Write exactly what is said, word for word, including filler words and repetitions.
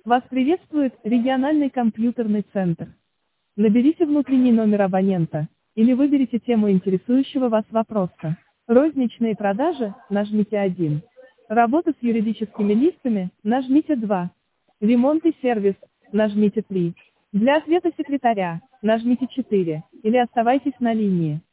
Вас приветствует региональный компьютерный центр. Наберите внутренний номер абонента или выберите тему интересующего вас вопроса. Розничные продажи, нажмите один. Работа с юридическими листами, нажмите два. Ремонт и сервис, нажмите три. Для ответа секретаря, нажмите четыре, или оставайтесь на линии.